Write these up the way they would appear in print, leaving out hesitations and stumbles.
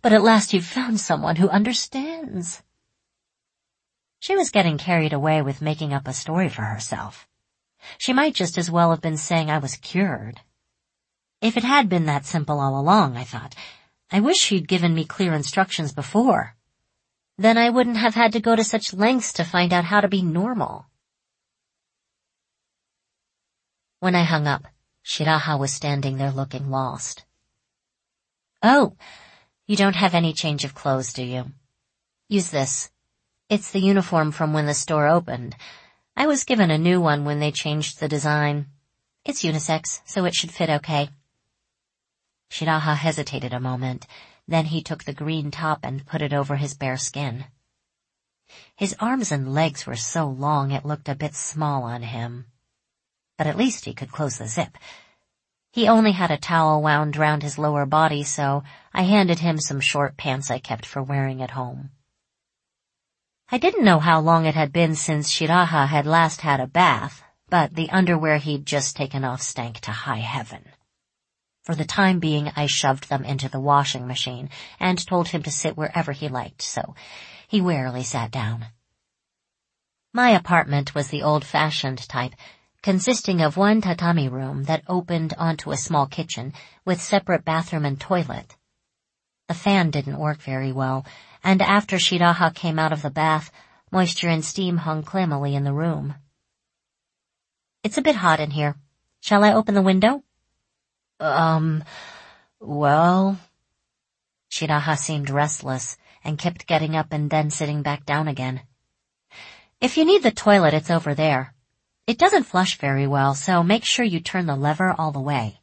But at last you've found someone who understands." She was getting carried away with making up a story for herself. She might just as well have been saying I was cured. If it had been that simple all along, I thought, I wish she'd given me clear instructions before. Then I wouldn't have had to go to such lengths to find out how to be normal. When I hung up, Shiraha was standing there looking lost. "Oh, you don't have any change of clothes, do you? Use this. It's the uniform from when the store opened. I was given a new one when they changed the design. It's unisex, so it should fit okay." Shiraha hesitated a moment. Then he took the green top and put it over his bare skin. His arms and legs were so long it looked a bit small on him. But at least he could close the zip. He only had a towel wound round his lower body, so I handed him some short pants I kept for wearing at home. I didn't know how long it had been since Shiraha had last had a bath, but the underwear he'd just taken off stank to high heaven. For the time being, I shoved them into the washing machine and told him to sit wherever he liked, so he warily sat down. My apartment was the old-fashioned type, consisting of one tatami room that opened onto a small kitchen with separate bathroom and toilet. The fan didn't work very well, and after Shiraha came out of the bath, moisture and steam hung clammily in the room. "It's a bit hot in here. Shall I open the window?" Well..." Shiraha seemed restless and kept getting up and then sitting back down again. "If you need the toilet, it's over there. It doesn't flush very well, so make sure you turn the lever all the way."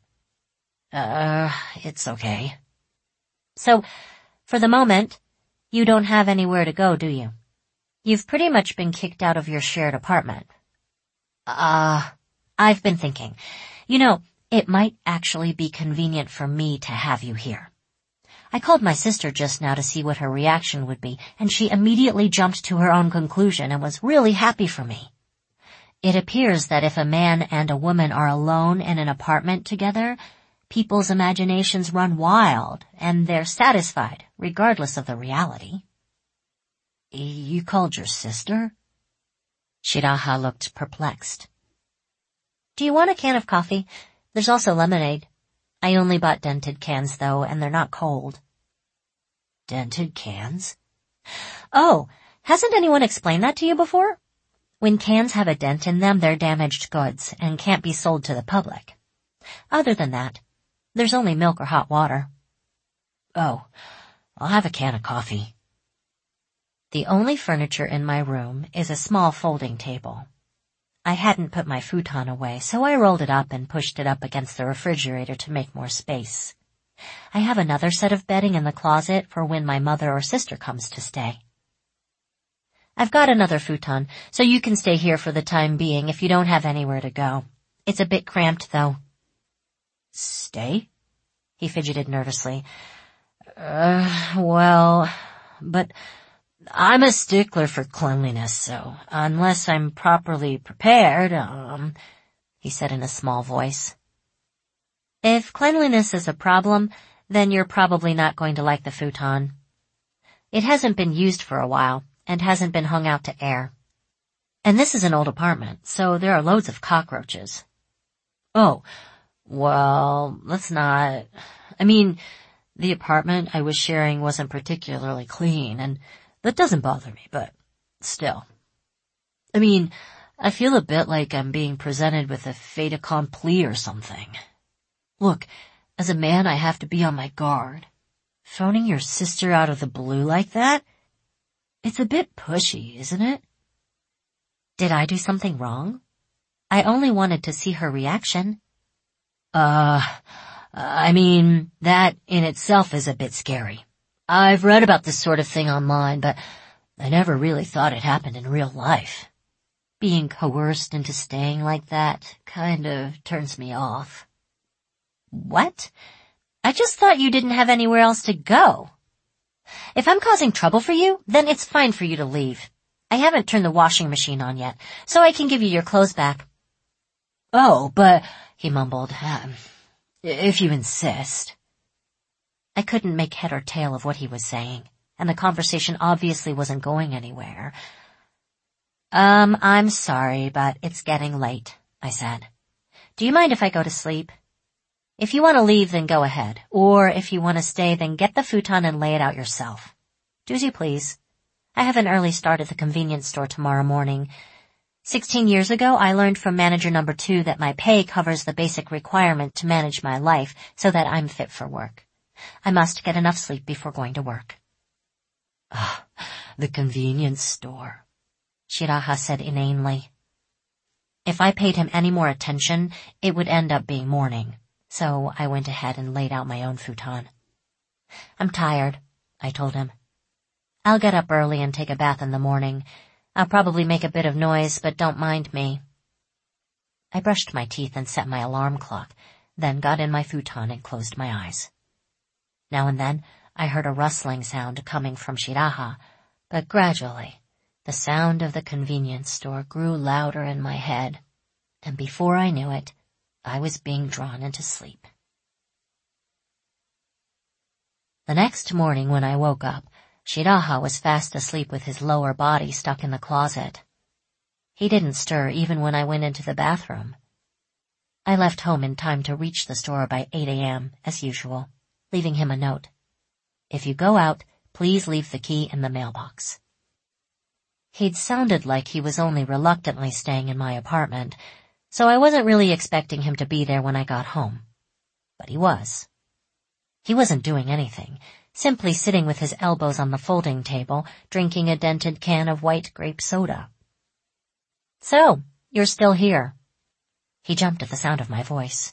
It's okay." "So, for the moment, you don't have anywhere to go, do you? You've pretty much been kicked out of your shared apartment." I've been thinking. It might actually be convenient for me to have you here. I called my sister just now to see what her reaction would be, and she immediately jumped to her own conclusion and was really happy for me. It appears that if a man and a woman are alone in an apartment together, people's imaginations run wild, and they're satisfied, regardless of the reality. "You called your sister?" Shiraha looked perplexed. "Do you want a can of coffee? There's also lemonade. I only bought dented cans, though, and they're not cold." "Dented cans?" "Oh, hasn't anyone explained that to you before? When cans have a dent in them, they're damaged goods and can't be sold to the public. Other than that, there's only milk or hot water." "Oh, I'll have a can of coffee." The only furniture in my room is a small folding table. I hadn't put my futon away, so I rolled it up and pushed it up against the refrigerator to make more space. I have another set of bedding in the closet for when my mother or sister comes to stay. I've got another futon, so you can stay here for the time being if you don't have anywhere to go. It's a bit cramped, though." "Stay?" He fidgeted nervously. Well, but I'm a stickler for cleanliness, so unless I'm properly prepared, he said in a small voice. "If cleanliness is a problem, then you're probably not going to like the futon. It hasn't been used for a while and hasn't been hung out to air. And this is an old apartment, so there are loads of cockroaches." "Oh, well, let's not... the apartment I was sharing wasn't particularly clean, and that doesn't bother me, but still. I feel a bit like I'm being presented with a fait accompli or something. Look, as a man I have to be on my guard. Phoning your sister out of the blue like that? It's a bit pushy, isn't it?" "Did I do something wrong? I only wanted to see her reaction." That in itself is a bit scary. I've read about this sort of thing online, but I never really thought it happened in real life. Being coerced into staying like that kind of turns me off." "What? I just thought you didn't have anywhere else to go. If I'm causing trouble for you, then it's fine for you to leave. I haven't turned the washing machine on yet, so I can give you your clothes back." "Oh, but," he mumbled, "if you insist." I couldn't make head or tail of what he was saying, and the conversation obviously wasn't going anywhere. I'm sorry, but it's getting late, I said. Do you mind if I go to sleep? If you want to leave, then go ahead. Or if you want to stay, then get the futon and lay it out yourself. Do as you please. I have an early start at the convenience store tomorrow morning. 16 years ago, I learned from manager number 2 that my pay covers the basic requirement to manage my life so that I'm fit for work. I must get enough sleep before going to work. Ah, the convenience store, Shiraha said inanely. If I paid him any more attention, it would end up being morning, so I went ahead and laid out my own futon. I'm tired, I told him. I'll get up early and take a bath in the morning. I'll probably make a bit of noise, but don't mind me. I brushed my teeth and set my alarm clock, then got in my futon and closed my eyes. Now and then, I heard a rustling sound coming from Shiraha, but gradually, the sound of the convenience store grew louder in my head, and before I knew it, I was being drawn into sleep. The next morning when I woke up, Shiraha was fast asleep with his lower body stuck in the closet. He didn't stir even when I went into the bathroom. I left home in time to reach the store by 8 a.m., as usual, leaving him a note. If you go out, please leave the key in the mailbox. He'd sounded like he was only reluctantly staying in my apartment, so I wasn't really expecting him to be there when I got home. But he was. He wasn't doing anything, simply sitting with his elbows on the folding table, drinking a dented can of white grape soda. So, you're still here. He jumped at the sound of my voice.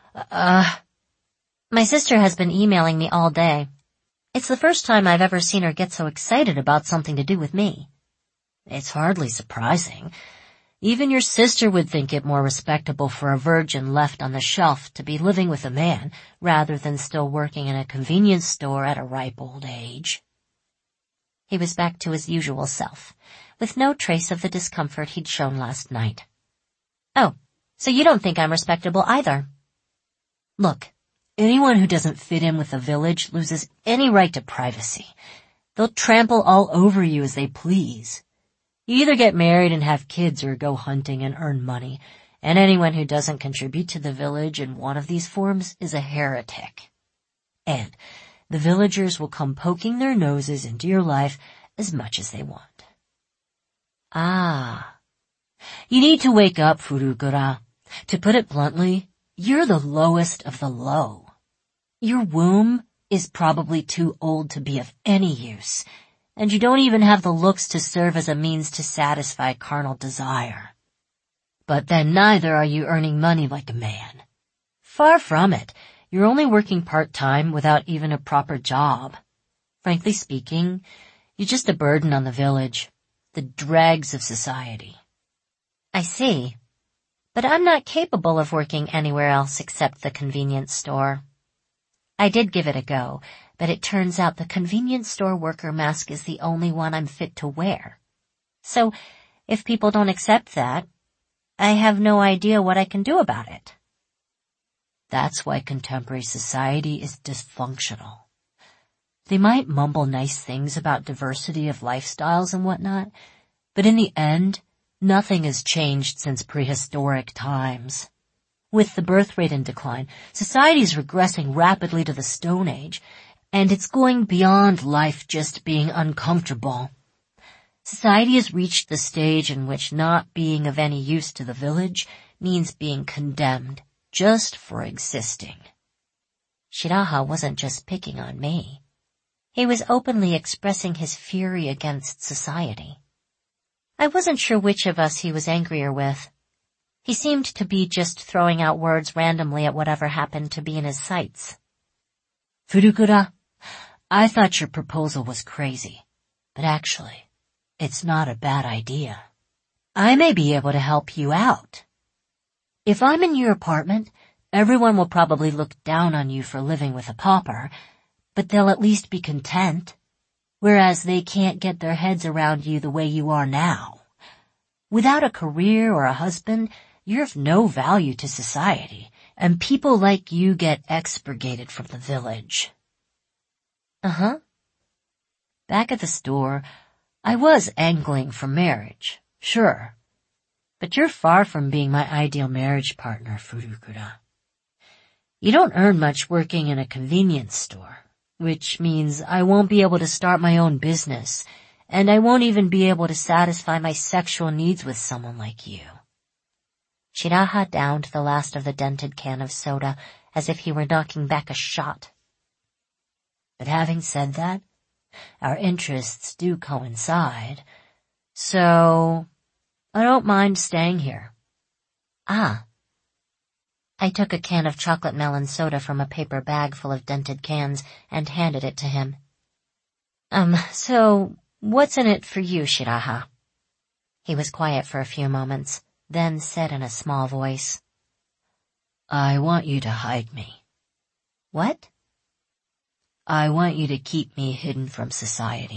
My sister has been emailing me all day. It's the first time I've ever seen her get so excited about something to do with me. It's hardly surprising. Even your sister would think it more respectable for a virgin left on the shelf to be living with a man rather than still working in a convenience store at a ripe old age. He was back to his usual self, with no trace of the discomfort he'd shown last night. Oh, so you don't think I'm respectable either? Look, anyone who doesn't fit in with the village loses any right to privacy. They'll trample all over you as they please. You either get married and have kids or go hunting and earn money, and anyone who doesn't contribute to the village in one of these forms is a heretic. And the villagers will come poking their noses into your life as much as they want. Ah. You need to wake up, Furukura. To put it bluntly, you're the lowest of the low. Your womb is probably too old to be of any use, and you don't even have the looks to serve as a means to satisfy carnal desire. But then neither are you earning money like a man. Far from it. You're only working part-time without even a proper job. Frankly speaking, you're just a burden on the village, the dregs of society. I see. But I'm not capable of working anywhere else except the convenience store. I did give it a go, but it turns out the convenience store worker mask is the only one I'm fit to wear. So, if people don't accept that, I have no idea what I can do about it. That's why contemporary society is dysfunctional. They might mumble nice things about diversity of lifestyles and whatnot, but in the end, nothing has changed since prehistoric times. With the birth rate in decline, society is regressing rapidly to the Stone Age, and it's going beyond life just being uncomfortable. Society has reached the stage in which not being of any use to the village means being condemned just for existing. Shiraha wasn't just picking on me. He was openly expressing his fury against society. I wasn't sure which of us he was angrier with. He seemed to be just throwing out words randomly at whatever happened to be in his sights. Furukura, I thought your proposal was crazy, but actually, it's not a bad idea. I may be able to help you out. If I'm in your apartment, everyone will probably look down on you for living with a pauper, but they'll at least be content, whereas they can't get their heads around you the way you are now. Without a career or a husband, you're of no value to society, and people like you get expurgated from the village. Uh-huh. Back at the store, I was angling for marriage, sure. But you're far from being my ideal marriage partner, Furukura. You don't earn much working in a convenience store, which means I won't be able to start my own business, and I won't even be able to satisfy my sexual needs with someone like you. Shiraha downed the last of the dented can of soda as if he were knocking back a shot. But having said that, our interests do coincide, so I don't mind staying here. Ah. I took a can of chocolate melon soda from a paper bag full of dented cans and handed it to him. So what's in it for you, Shiraha? He was quiet for a few moments, then said in a small voice, I want you to hide me. What? I want you to keep me hidden from society.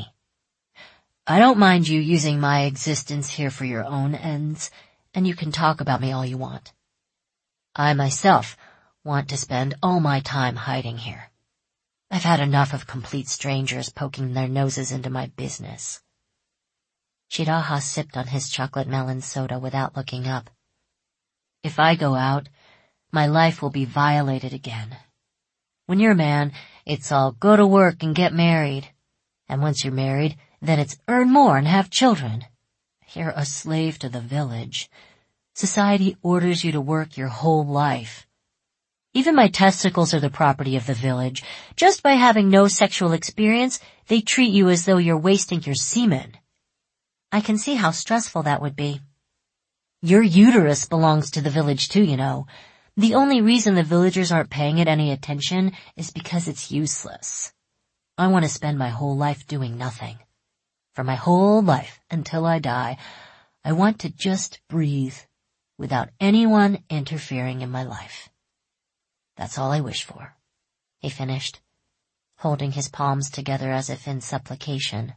I don't mind you using my existence here for your own ends, and you can talk about me all you want. I myself want to spend all my time hiding here. I've had enough of complete strangers poking their noses into my business. Shiraha sipped on his chocolate melon soda without looking up. If I go out, my life will be violated again. When you're a man, it's all go to work and get married. And once you're married, then it's earn more and have children. You're a slave to the village. Society orders you to work your whole life. Even my testicles are the property of the village. Just by having no sexual experience, they treat you as though you're wasting your semen. I can see how stressful that would be. Your uterus belongs to the village too, you know. The only reason the villagers aren't paying it any attention is because it's useless. I want to spend my whole life doing nothing. For my whole life, until I die, I want to just breathe without anyone interfering in my life. That's all I wish for, he finished, holding his palms together as if in supplication.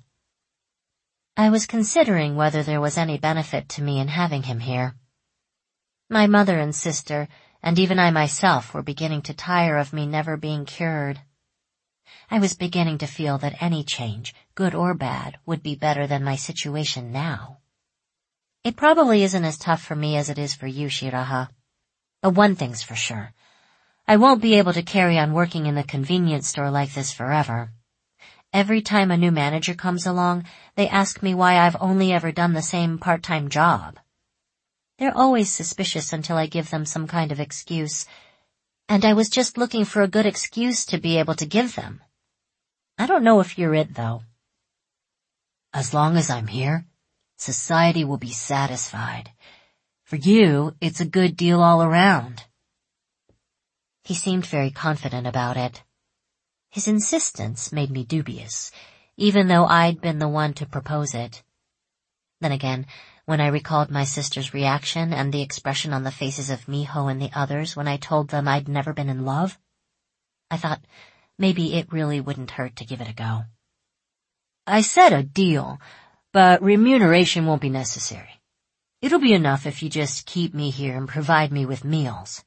I was considering whether there was any benefit to me in having him here. My mother and sister, and even I myself, were beginning to tire of me never being cured. I was beginning to feel that any change, good or bad, would be better than my situation now. It probably isn't as tough for me as it is for you, Shiraha. But one thing's for sure. I won't be able to carry on working in the convenience store like this forever. Every time a new manager comes along, they ask me why I've only ever done the same part-time job. They're always suspicious until I give them some kind of excuse, and I was just looking for a good excuse to be able to give them. I don't know if you're it, though. As long as I'm here, society will be satisfied. For you, it's a good deal all around. He seemed very confident about it. His insistence made me dubious, even though I'd been the one to propose it. Then again, when I recalled my sister's reaction and the expression on the faces of Miho and the others when I told them I'd never been in love, I thought maybe it really wouldn't hurt to give it a go. I said a deal, but remuneration won't be necessary. It'll be enough if you just keep me here and provide me with meals.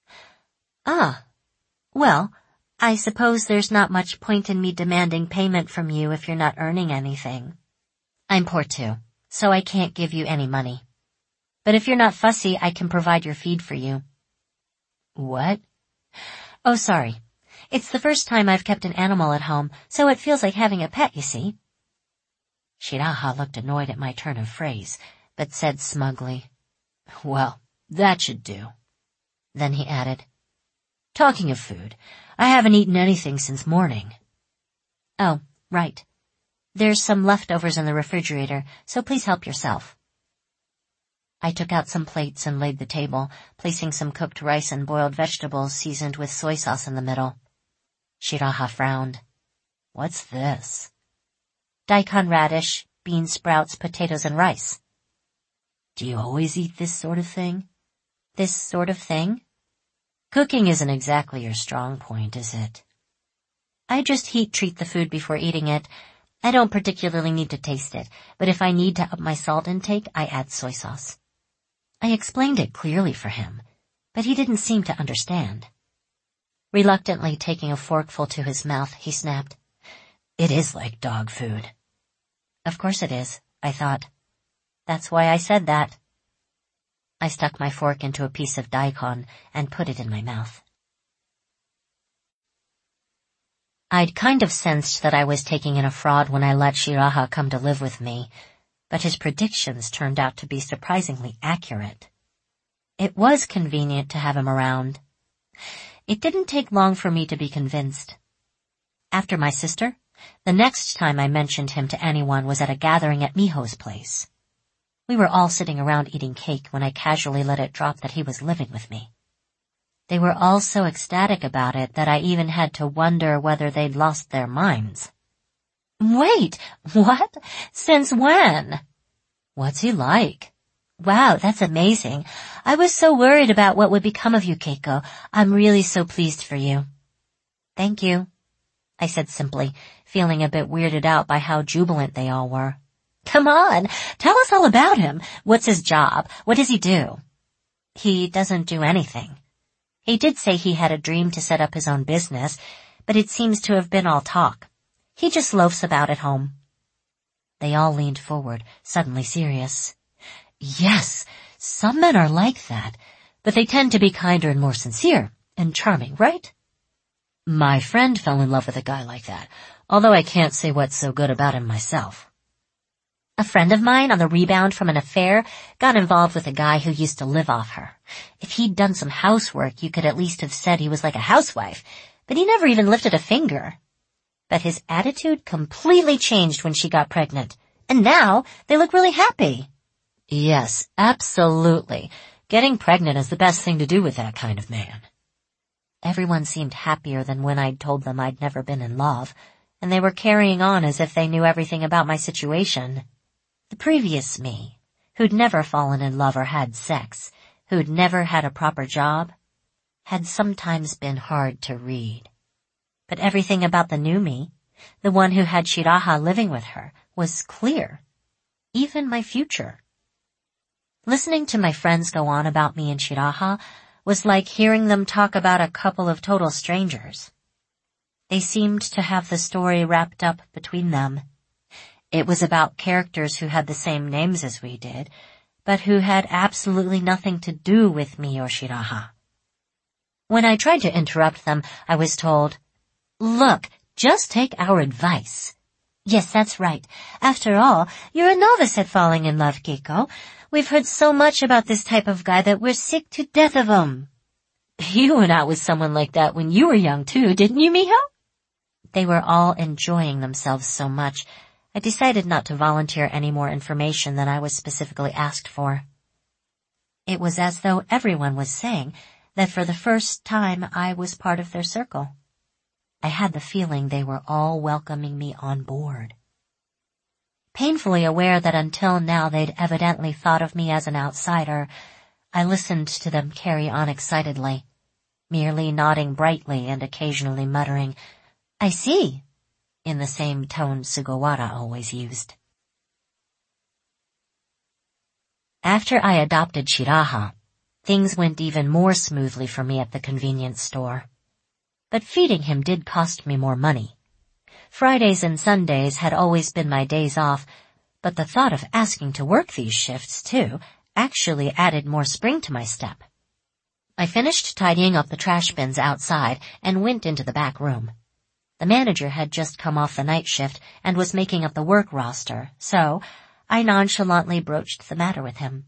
Ah, well, I suppose there's not much point in me demanding payment from you if you're not earning anything. I'm poor too, so I can't give you any money. But if you're not fussy, I can provide your feed for you. What? Oh, sorry. It's the first time I've kept an animal at home, so it feels like having a pet, you see. Shiraha looked annoyed at my turn of phrase, but said smugly, Well, that should do. Then he added, Talking of food, I haven't eaten anything since morning. Oh, right. There's some leftovers in the refrigerator, so please help yourself. I took out some plates and laid the table, placing some cooked rice and boiled vegetables seasoned with soy sauce in the middle. Shiraha frowned. What's this? Daikon radish, bean sprouts, potatoes, and rice. Do you always eat this sort of thing? This sort of thing? Cooking isn't exactly your strong point, is it? I just heat-treat the food before eating it. I don't particularly need to taste it, but if I need to up my salt intake, I add soy sauce. I explained it clearly for him, but he didn't seem to understand. Reluctantly taking a forkful to his mouth, he snapped, It is like dog food. Of course it is, I thought. That's why I said that. I stuck my fork into a piece of daikon and put it in my mouth. I'd kind of sensed that I was taking in a fraud when I let Shiraha come to live with me, but his predictions turned out to be surprisingly accurate. It was convenient to have him around. It didn't take long for me to be convinced. After my sister, the next time I mentioned him to anyone was at a gathering at Miho's place. We were all sitting around eating cake when I casually let it drop that he was living with me. They were all so ecstatic about it that I even had to wonder whether they'd lost their minds. Wait, what? Since when? What's he like? Wow, that's amazing. I was so worried about what would become of you, Keiko. I'm really so pleased for you. Thank you, I said simply, feeling a bit weirded out by how jubilant they all were. Come on, tell us all about him. What's his job? What does he do? He doesn't do anything. He did say he had a dream to set up his own business, but it seems to have been all talk. He just loafs about at home. They all leaned forward, suddenly serious. Yes, some men are like that, but they tend to be kinder and more sincere and charming, right? My friend fell in love with a guy like that, although I can't say what's so good about him myself. A friend of mine on the rebound from an affair got involved with a guy who used to live off her. If he'd done some housework, you could at least have said he was like a housewife, but he never even lifted a finger. But his attitude completely changed when she got pregnant, and now they look really happy. Yes, absolutely. Getting pregnant is the best thing to do with that kind of man. Everyone seemed happier than when I'd told them I'd never been in love, and they were carrying on as if they knew everything about my situation. The previous me, who'd never fallen in love or had sex, who'd never had a proper job, had sometimes been hard to read. But everything about the new me, the one who had Shiraha living with her, was clear. Even my future. Listening to my friends go on about me and Shiraha was like hearing them talk about a couple of total strangers. They seemed to have the story wrapped up between them. It was about characters who had the same names as we did, but who had absolutely nothing to do with me or Shiraha. When I tried to interrupt them, I was told, "Look, just take our advice." Yes, that's right. After all, you're a novice at falling in love, Keiko. We've heard so much about this type of guy that we're sick to death of him. You went out with someone like that when you were young too, didn't you, Miho? They were all enjoying themselves so much, I decided not to volunteer any more information than I was specifically asked for. It was as though everyone was saying that for the first time I was part of their circle. I had the feeling they were all welcoming me on board. Painfully aware that until now they'd evidently thought of me as an outsider, I listened to them carry on excitedly, merely nodding brightly and occasionally muttering, "I see," in the same tone Sugawara always used. After I adopted Shiraha, things went even more smoothly for me at the convenience store. But feeding him did cost me more money. Fridays and Sundays had always been my days off, but the thought of asking to work these shifts, too, actually added more spring to my step. I finished tidying up the trash bins outside and went into the back room. The manager had just come off the night shift and was making up the work roster, so I nonchalantly broached the matter with him.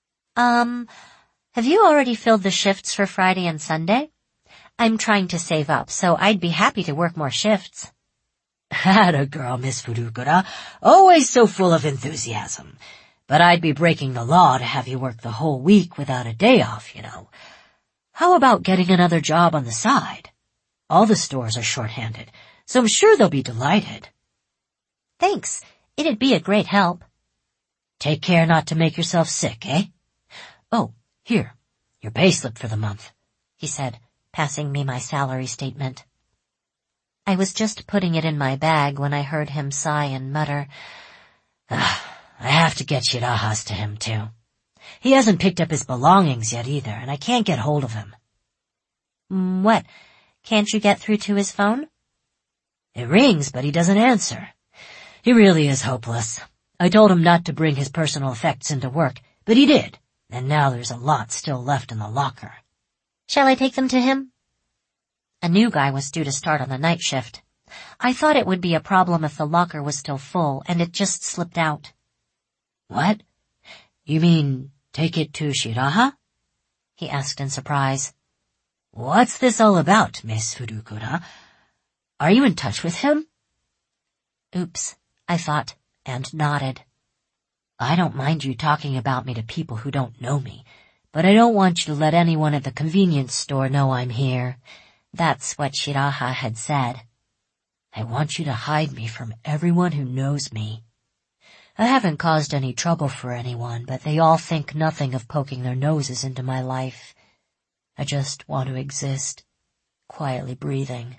Have you already filled the shifts for Friday and Sunday? I'm trying to save up, so I'd be happy to work more shifts." "Atta girl, Miss Furukura, always so full of enthusiasm. But I'd be breaking the law to have you work the whole week without a day off, you know. How about getting another job on the side? All the stores are short-handed, so I'm sure they'll be delighted." "Thanks. It'd be a great help." "Take care not to make yourself sick, eh? Oh, here, your payslip for the month," he said, passing me my salary statement. I was just putting it in my bag when I heard him sigh and mutter, "I have to get Shiraha's to him, too. He hasn't picked up his belongings yet either, and I can't get hold of him." "What? Can't you get through to his phone?" It rings, but he doesn't answer. He really is hopeless. I told him not to bring his personal effects into work, but he did, and now there's a lot still left in the locker. Shall I take them to him? A new guy was due to start on the night shift. I thought it would be a problem if the locker was still full and it just slipped out. What? You mean take it to Shiraha? He asked in surprise. What's this all about, Miss Furukura? Are you in touch with him? Oops, I thought, and nodded. I don't mind you talking about me to people who don't know me, but I don't want you to let anyone at the convenience store know I'm here. That's what Shiraha had said. I want you to hide me from everyone who knows me. I haven't caused any trouble for anyone, but they all think nothing of poking their noses into my life. I just want to exist, quietly breathing.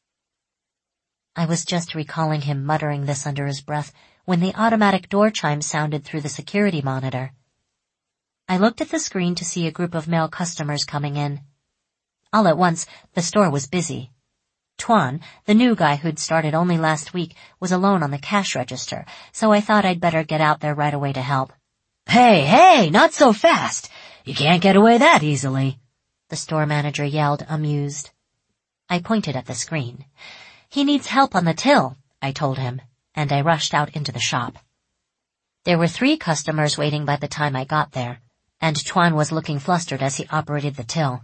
I was just recalling him muttering this under his breath when the automatic door chime sounded through the security monitor. I looked at the screen to see a group of male customers coming in. All at once, the store was busy. Tuan, the new guy who'd started only last week, was alone on the cash register, so I thought I'd better get out there right away to help. Hey, not so fast! You can't get away that easily, the store manager yelled, amused. I pointed at the screen. He needs help on the till, I told him, and I rushed out into the shop. There were 3 customers waiting by the time I got there, and Tuan was looking flustered as he operated the till.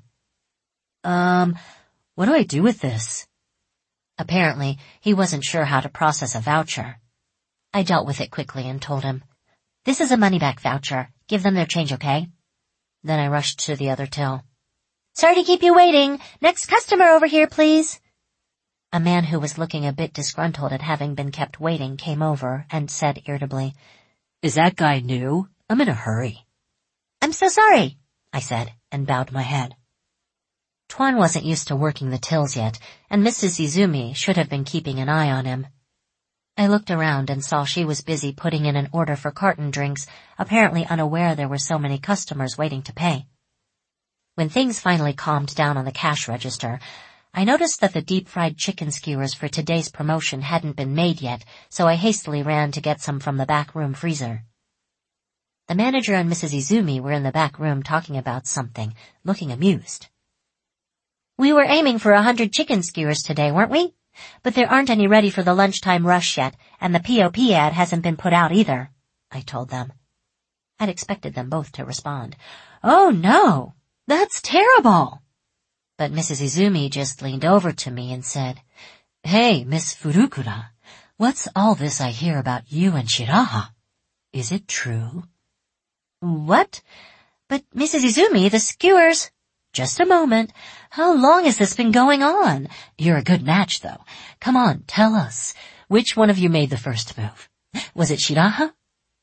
What do I do with this? Apparently, he wasn't sure how to process a voucher. I dealt with it quickly and told him, "This is a money-back voucher. Give them their change, okay?" Then I rushed to the other till. "Sorry to keep you waiting. Next customer over here, please." A man who was looking a bit disgruntled at having been kept waiting came over and said irritably, "Is that guy new? I'm in a hurry." "I'm so sorry," I said, and bowed my head. Tuan wasn't used to working the tills yet, and Mrs. Izumi should have been keeping an eye on him. I looked around and saw she was busy putting in an order for carton drinks, apparently unaware there were so many customers waiting to pay. When things finally calmed down on the cash register, I noticed that the deep-fried chicken skewers for today's promotion hadn't been made yet, so I hastily ran to get some from the back room freezer. The manager and Mrs. Izumi were in the back room talking about something, looking amused. "We were aiming for 100 chicken skewers today, weren't we? But there aren't any ready for the lunchtime rush yet, and the POP ad hasn't been put out either," I told them. I'd expected them both to respond, "Oh no, that's terrible." But Mrs. Izumi just leaned over to me and said, "Hey, Miss Furukura, what's all this I hear about you and Shiraha? Is it true?" "What? But Mrs. Izumi, the skewers—" "Just a moment. How long has this been going on? You're a good match, though. Come on, tell us. Which one of you made the first move? Was it Shiraha?"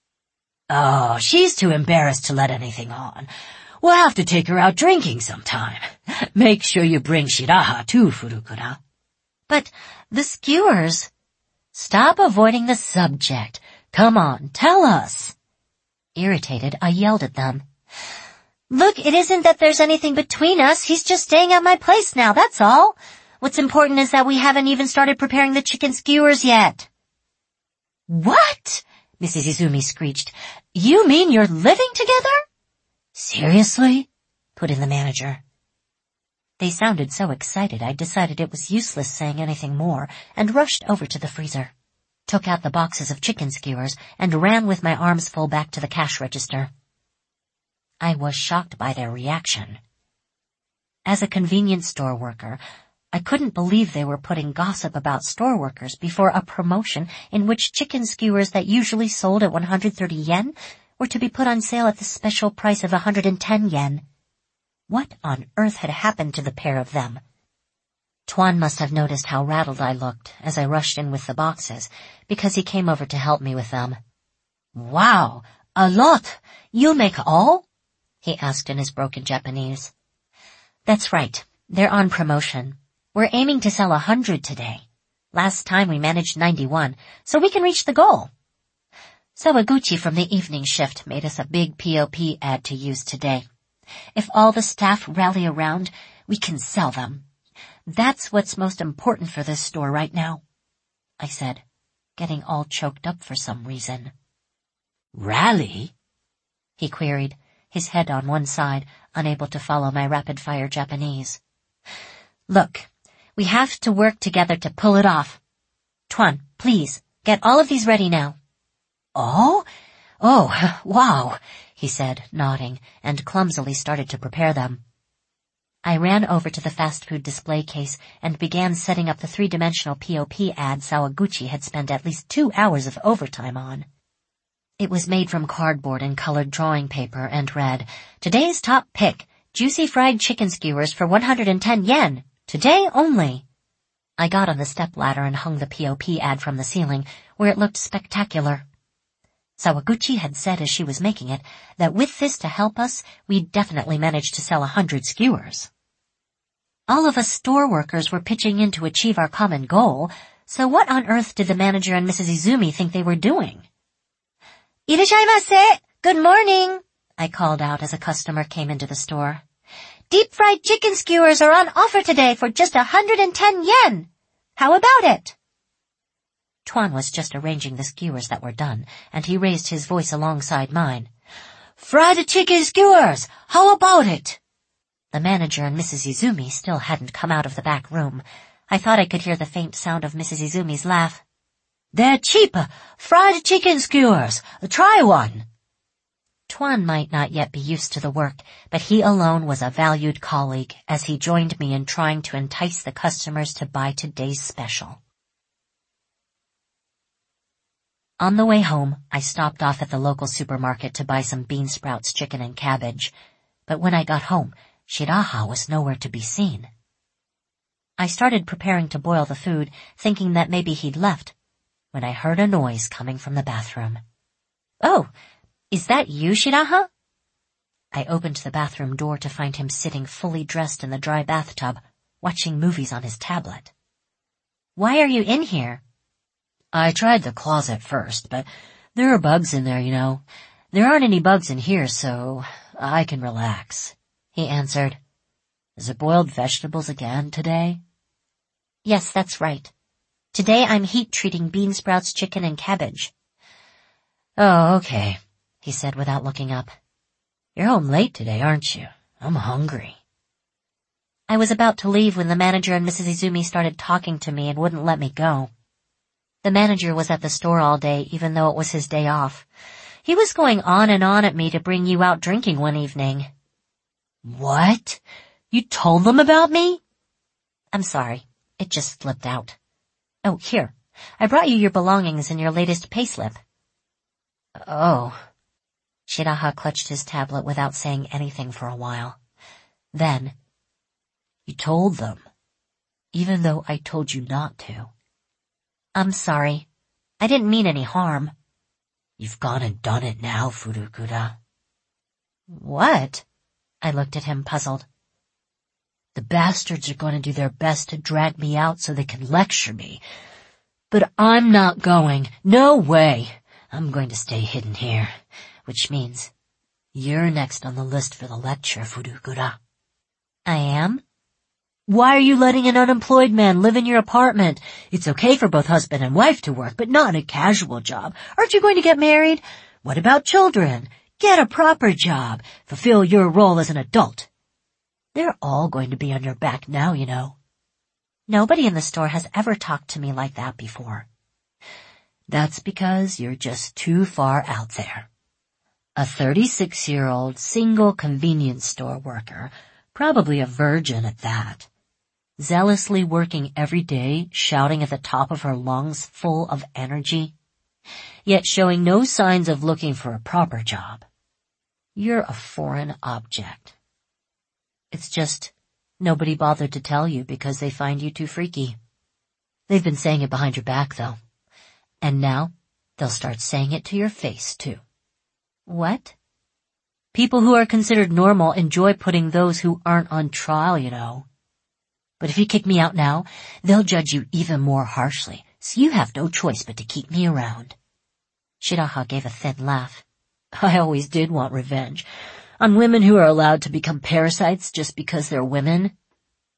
"Oh, she's too embarrassed to let anything on. We'll have to take her out drinking sometime. Make sure you bring Shiraha too, Furukura." "But the skewers—" "Stop avoiding the subject. Come on, tell us." Irritated, I yelled at them. "Look, it isn't that there's anything between us. He's just staying at my place now, that's all. What's important is that we haven't even started preparing the chicken skewers yet." "What?" Mrs. Izumi screeched. "You mean you're living together?" "Seriously?" put in the manager. They sounded so excited I decided it was useless saying anything more and rushed over to the freezer, took out the boxes of chicken skewers, and ran with my arms full back to the cash register. I was shocked by their reaction. As a convenience store worker, I couldn't believe they were putting gossip about store workers before a promotion in which chicken skewers that usually sold at 130 yen were to be put on sale at the special price of 110 yen. What on earth had happened to the pair of them? Tuan must have noticed how rattled I looked as I rushed in with the boxes, because he came over to help me with them. "Wow, a lot. You make all?" he asked in his broken Japanese. "That's right. They're on promotion. We're aiming to sell 100 today. Last time we managed 91, so we can reach the goal." Sawaguchi from the evening shift made us a big POP ad to use today. If all the staff rally around, we can sell them. That's what's most important for this store right now. I said, getting all choked up for some reason. Rally? He queried, his head on one side, unable to follow my rapid-fire Japanese. Look, we have to work together to pull it off. Tuan, please, get all of these ready now. Oh, wow, he said, nodding, and clumsily started to prepare them. I ran over to the fast food display case and began setting up the three-dimensional POP ad Sawaguchi had spent at least 2 hours of overtime on. It was made from cardboard and colored drawing paper and read, "Today's top pick, juicy fried chicken skewers for 110 yen. Today only." I got on the stepladder and hung the POP ad from the ceiling, where it looked spectacular. Sawaguchi had said as she was making it that with this to help us, we'd definitely manage to sell 100 skewers. All of us store workers were pitching in to achieve our common goal, so what on earth did the manager and Mrs. Izumi think they were doing? "Irashaimase! Good morning!" I called out as a customer came into the store. "Deep-fried chicken skewers are on offer today for just 110 yen. How about it?" Tuan was just arranging the skewers that were done, and he raised his voice alongside mine. "Fried chicken skewers! How about it?" The manager and Mrs. Izumi still hadn't come out of the back room. I thought I could hear the faint sound of Mrs. Izumi's laugh. "They're cheap! Fried chicken skewers! Try one!" Tuan might not yet be used to the work, but he alone was a valued colleague as he joined me in trying to entice the customers to buy today's special. On the way home, I stopped off at the local supermarket to buy some bean sprouts, chicken, and cabbage. But when I got home, Shiraha was nowhere to be seen. I started preparing to boil the food, thinking that maybe he'd left, when I heard a noise coming from the bathroom. "Oh, is that you, Shiraha?" I opened the bathroom door to find him sitting fully dressed in the dry bathtub, watching movies on his tablet. "Why are you in here?" "I tried the closet first, but there are bugs in there, you know. There aren't any bugs in here, so I can relax," he answered. "Is it boiled vegetables again today?" "Yes, that's right. Today I'm heat-treating bean sprouts, chicken, and cabbage." "Oh, okay," he said without looking up. "You're home late today, aren't you? I'm hungry." I was about to leave when the manager and Mrs. Izumi started talking to me and wouldn't let me go. The manager was at the store all day, even though it was his day off. He was going on and on at me to bring you out drinking one evening. "What? You told them about me?" "I'm sorry. It just slipped out. Oh, here. I brought you your belongings and your latest payslip." "Oh." Shiraha clutched his tablet without saying anything for a while. Then, "You told them, even though I told you not to." "I'm sorry. I didn't mean any harm." "You've gone and done it now, Furukura." "What?" I looked at him, puzzled. "The bastards are going to do their best to drag me out so they can lecture me. But I'm not going. No way. I'm going to stay hidden here, which means you're next on the list for the lecture, Furukura." "I am?" "Why are you letting an unemployed man live in your apartment? It's okay for both husband and wife to work, but not a casual job. Aren't you going to get married? What about children? Get a proper job. Fulfill your role as an adult. They're all going to be on your back now, you know." "Nobody in the store has ever talked to me like that before." "That's because you're just too far out there. A 36-year-old single convenience store worker, probably a virgin at that, zealously working every day, shouting at the top of her lungs, full of energy, yet showing no signs of looking for a proper job. You're a foreign object. It's just nobody bothered to tell you because they find you too freaky. They've been saying it behind your back, though. And now they'll start saying it to your face, too." "What?" "People who are considered normal enjoy putting those who aren't on trial, you know. But if you kick me out now, they'll judge you even more harshly, so you have no choice but to keep me around." Shiraha gave a thin laugh. "I always did want revenge on women who are allowed to become parasites just because they're women."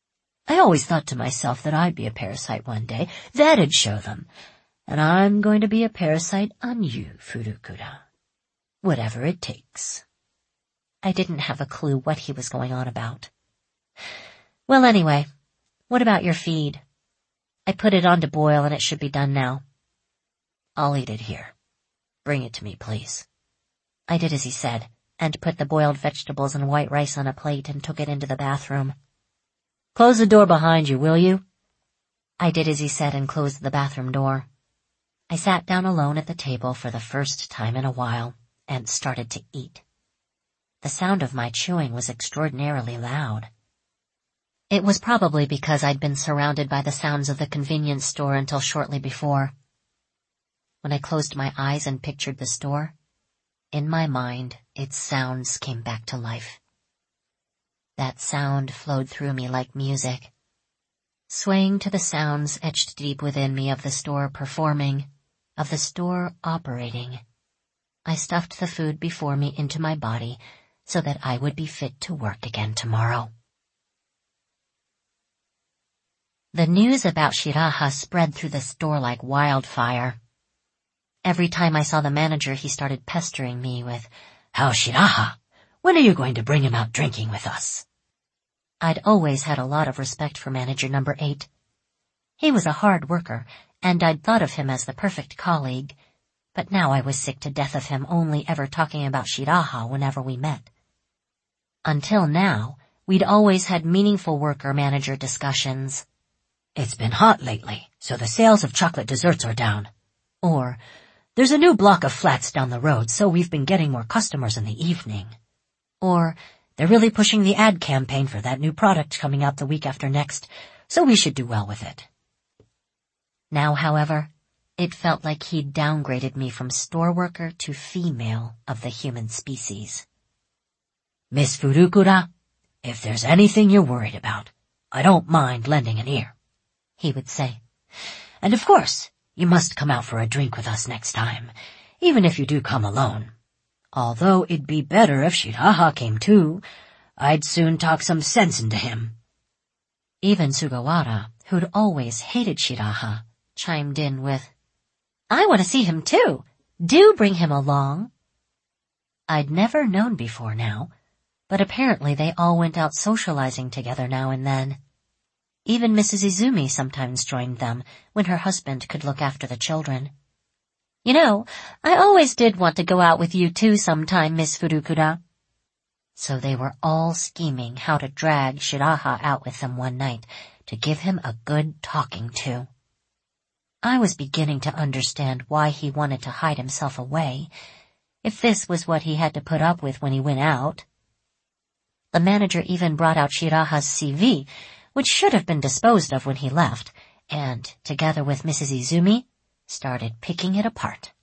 I always thought to myself that I'd be a parasite one day. That'd show them. And I'm going to be a parasite on you, Furukura. Whatever it takes. I didn't have a clue what he was going on about. Well, anyway, what about your feed? I put it on to boil and it should be done now. I'll eat it here. Bring it to me, please. I did as he said, and put the boiled vegetables and white rice on a plate and took it into the bathroom. Close the door behind you, will you? I did as he said and closed the bathroom door. I sat down alone at the table for the first time in a while and started to eat. The sound of my chewing was extraordinarily loud. It was probably because I'd been surrounded by the sounds of the convenience store until shortly before. When I closed my eyes and pictured the store, in my mind, its sounds came back to life. That sound flowed through me like music. Swaying to the sounds etched deep within me of the store performing, of the store operating, I stuffed the food before me into my body so that I would be fit to work again tomorrow. The news about Shiraha spread through the store like wildfire. Every time I saw the manager, he started pestering me with, "How's Shiraha? When are you going to bring him out drinking with us?" I'd always had a lot of respect for manager number 8. He was a hard worker, and I'd thought of him as the perfect colleague, but now I was sick to death of him only ever talking about Shiraha whenever we met. Until now, we'd always had meaningful worker-manager discussions. "It's been hot lately, so the sales of chocolate desserts are down." Or, "There's a new block of flats down the road, so we've been getting more customers in the evening." Or, "They're really pushing the ad campaign for that new product coming out the week after next, so we should do well with it." Now, however, it felt like he'd downgraded me from store worker to female of the human species. "Miss Furukura, if there's anything you're worried about, I don't mind lending an ear," he would say. "And of course, you must come out for a drink with us next time, even if you do come alone. Although it'd be better if Shiraha came too. I'd soon talk some sense into him." Even Sugawara, who'd always hated Shiraha, chimed in with, "I want to see him too. Do bring him along." I'd never known before now, but apparently they all went out socializing together now and then. Even Mrs. Izumi sometimes joined them when her husband could look after the children. "You know, I always did want to go out with you too sometime, Miss Furukura." So they were all scheming how to drag Shiraha out with them one night to give him a good talking to. I was beginning to understand why he wanted to hide himself away, if this was what he had to put up with when he went out. The manager even brought out Shiraha's CV, which should have been disposed of when he left, and, together with Mrs. Izumi, started picking it apart.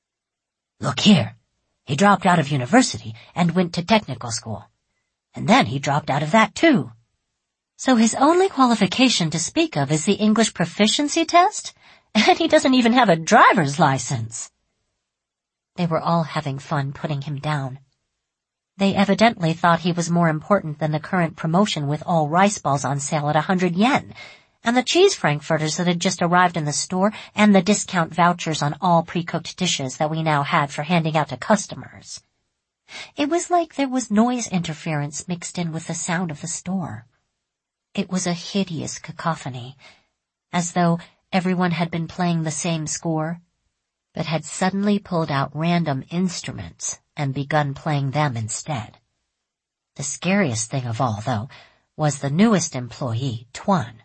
"Look here, he dropped out of university and went to technical school. And then he dropped out of that too. So his only qualification to speak of is the English proficiency test? And he doesn't even have a driver's license." They were all having fun putting him down. They evidently thought he was more important than the current promotion with all rice balls on sale at 100 yen, and the cheese frankfurters that had just arrived in the store, and the discount vouchers on all pre-cooked dishes that we now had for handing out to customers. It was like there was noise interference mixed in with the sound of the store. It was a hideous cacophony, as though everyone had been playing the same score, but had suddenly pulled out random instruments and begun playing them instead. The scariest thing of all, though, was the newest employee, Tuan.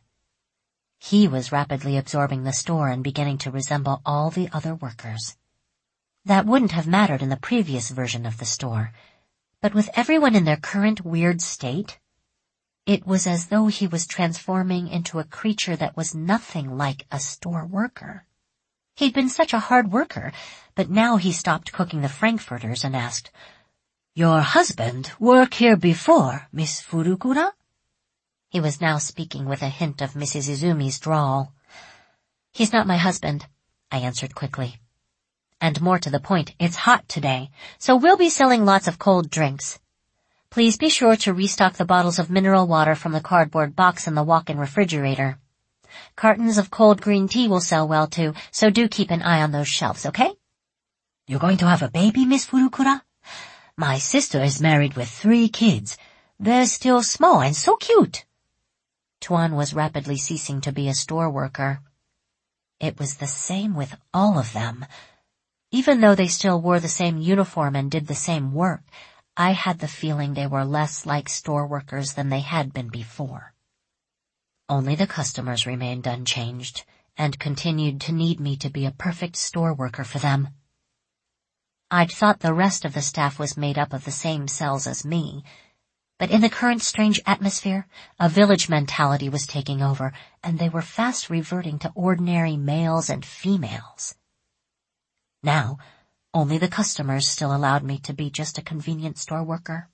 He was rapidly absorbing the store and beginning to resemble all the other workers. That wouldn't have mattered in the previous version of the store, but with everyone in their current weird state, it was as though he was transforming into a creature that was nothing like a store worker. He'd been such a hard worker, but now he stopped cooking the frankfurters and asked, "Your husband work here before, Miss Furukura?" He was now speaking with a hint of Mrs. Izumi's drawl. "He's not my husband," I answered quickly. "And more to the point, it's hot today, so we'll be selling lots of cold drinks. Please be sure to restock the bottles of mineral water from the cardboard box in the walk-in refrigerator. Cartons of cold green tea will sell well too, so do keep an eye on those shelves, okay? You're going to have a baby, Miss Furukura? My sister is married with 3 kids. They're still small and so cute. Tuan was rapidly ceasing to be a store worker. It was the same with all of them. Even though they still wore the same uniform and did the same work, I had the feeling they were less like store workers than they had been before. Only the customers remained unchanged and continued to need me to be a perfect store worker for them. I'd thought the rest of the staff was made up of the same cells as me, but in the current strange atmosphere, a village mentality was taking over, and they were fast reverting to ordinary males and females. Now, only the customers still allowed me to be just a convenience store worker.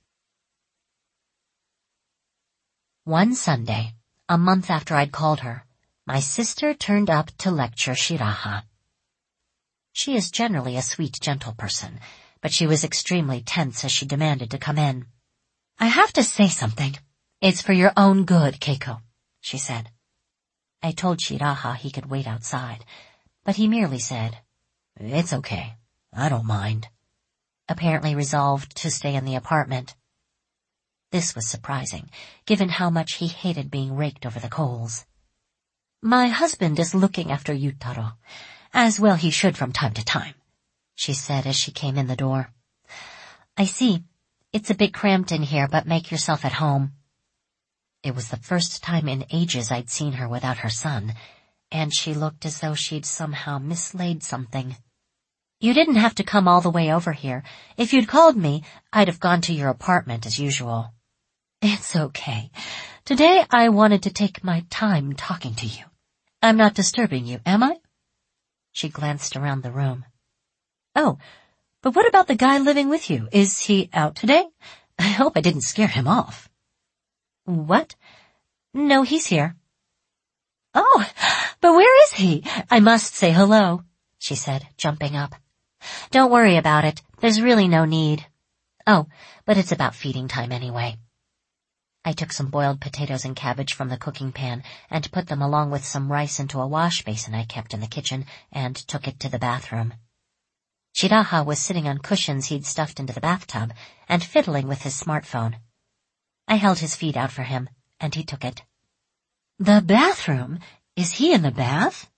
One Sunday, a month after I'd called her, my sister turned up to lecture Shiraha. She is generally a sweet, gentle person, but she was extremely tense as she demanded to come in. I have to say something. It's for your own good, Keiko, she said. I told Shiraha he could wait outside, but he merely said, It's okay. I don't mind. Apparently resolved to stay in the apartment. This was surprising, given how much he hated being raked over the coals. My husband is looking after Yutaro, as well he should from time to time, she said as she came in the door. I see. It's a bit cramped in here, but make yourself at home. It was the first time in ages I'd seen her without her son, and she looked as though she'd somehow mislaid something. You didn't have to come all the way over here. If you'd called me, I'd have gone to your apartment as usual. It's okay. Today I wanted to take my time talking to you. I'm not disturbing you, am I? She glanced around the room. Oh, but what about the guy living with you? Is he out today? I hope I didn't scare him off. What? No, he's here. Oh, but where is he? I must say hello, she said, jumping up. Don't worry about it. There's really no need. Oh, but it's about feeding time anyway. I took some boiled potatoes and cabbage from the cooking pan and put them along with some rice into a wash basin I kept in the kitchen and took it to the bathroom. Shiraha was sitting on cushions he'd stuffed into the bathtub and fiddling with his smartphone. I held his feed out for him, and he took it. The bathroom? Is he in the bath?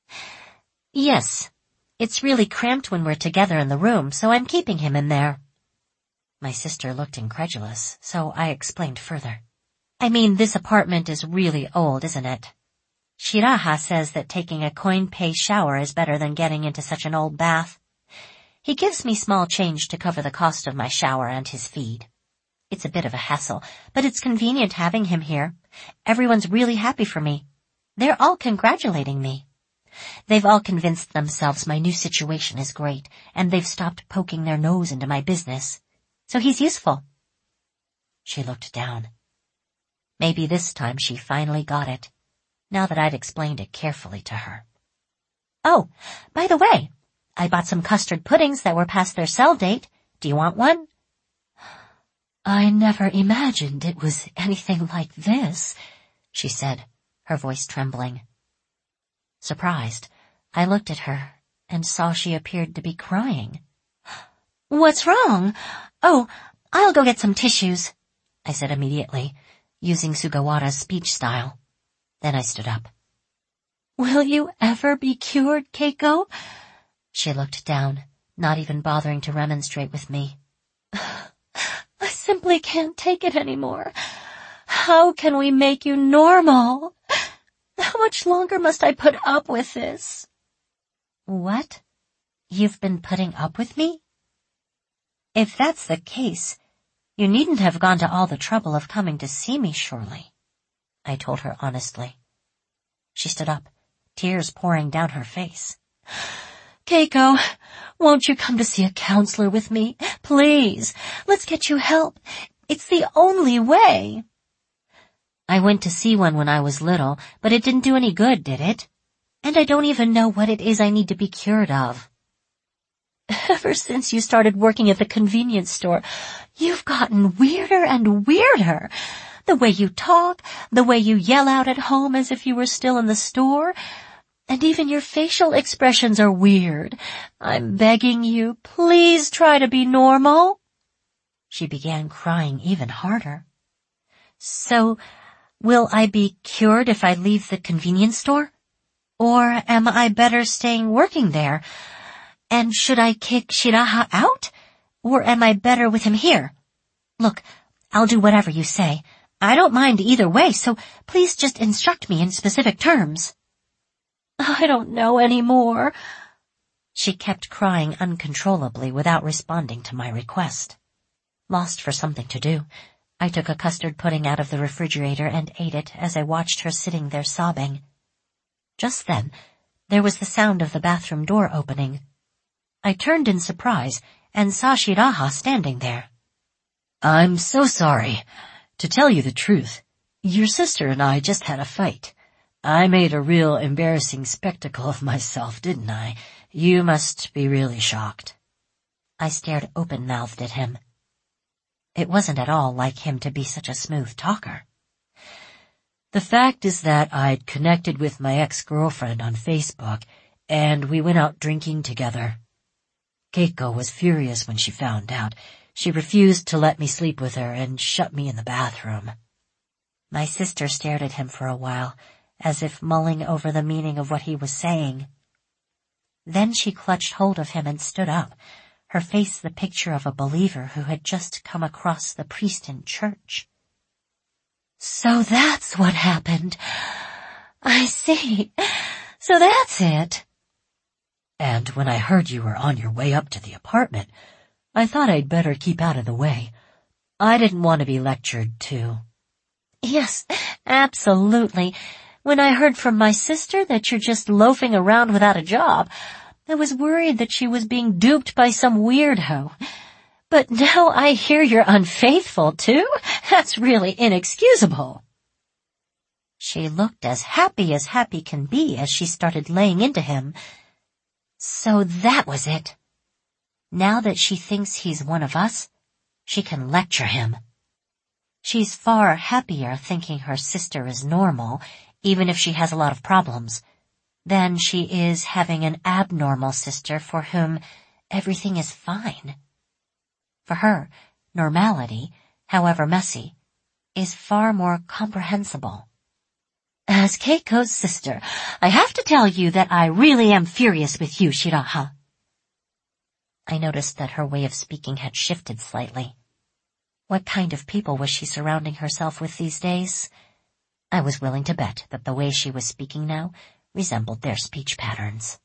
Yes. It's really cramped when we're together in the room, so I'm keeping him in there. My sister looked incredulous, so I explained further. I mean, this apartment is really old, isn't it? Shiraha says that taking a coin-pay shower is better than getting into such an old bath. He gives me small change to cover the cost of my shower and his feed. It's a bit of a hassle, but it's convenient having him here. Everyone's really happy for me. They're all congratulating me. They've all convinced themselves my new situation is great, and they've stopped poking their nose into my business. So he's useful. She looked down. Maybe this time she finally got it, now that I'd explained it carefully to her. Oh, by the way, I bought some custard puddings that were past their sell date. Do you want one? I never imagined it was anything like this, she said, her voice trembling. Surprised, I looked at her and saw she appeared to be crying. What's wrong? Oh, I'll go get some tissues, I said immediately, using Sugawara's speech style. Then I stood up. Will you ever be cured, Keiko? She looked down, not even bothering to remonstrate with me. I simply can't take it anymore. How can we make you normal? How much longer must I put up with this? What? You've been putting up with me? If that's the case, you needn't have gone to all the trouble of coming to see me, surely, I told her honestly. She stood up, tears pouring down her face. Keiko, won't you come to see a counselor with me? Please, let's get you help. It's the only way. I went to see one when I was little, but it didn't do any good, did it? And I don't even know what it is I need to be cured of. Ever since you started working at the convenience store, you've gotten weirder and weirder. The way you talk, the way you yell out at home as if you were still in the store, and even your facial expressions are weird. I'm begging you, please try to be normal." She began crying even harder. "So, will I be cured if I leave the convenience store? Or am I better staying working there? And should I kick Shiraha out? Or am I better with him here? Look, I'll do whatever you say. I don't mind either way, so please just instruct me in specific terms." "I don't know any more." She kept crying uncontrollably without responding to my request. Lost for something to do, I took a custard pudding out of the refrigerator and ate it as I watched her sitting there sobbing. Just then, there was the sound of the bathroom door opening. I turned in surprise and saw Shiraha standing there. "I'm so sorry. To tell you the truth, your sister and I just had a fight. I made a real embarrassing spectacle of myself, didn't I? You must be really shocked." I stared open-mouthed at him. It wasn't at all like him to be such a smooth talker. "The fact is that I'd connected with my ex-girlfriend on Facebook, and we went out drinking together. Keiko was furious when she found out. She refused to let me sleep with her and shut me in the bathroom." My sister stared at him for a while, as if mulling over the meaning of what he was saying. Then she clutched hold of him and stood up, her face the picture of a believer who had just come across the priest in church. "So that's what happened. I see. So that's it." "And when I heard you were on your way up to the apartment, I thought I'd better keep out of the way. I didn't want to be lectured to." "Yes, absolutely. When I heard from my sister that you're just loafing around without a job, I was worried that she was being duped by some weirdo. But now I hear you're unfaithful, too? That's really inexcusable." She looked as happy can be as she started laying into him. So that was it. Now that she thinks he's one of us, she can lecture him. She's far happier thinking her sister is normal, even if she has a lot of problems, than she is having an abnormal sister for whom everything is fine. For her, normality, however messy, is far more comprehensible. As Keiko's sister, I have to tell you that I really am furious with you, Shiraha. I noticed that her way of speaking had shifted slightly. What kind of people was she surrounding herself with these days? I was willing to bet that the way she was speaking now resembled their speech patterns.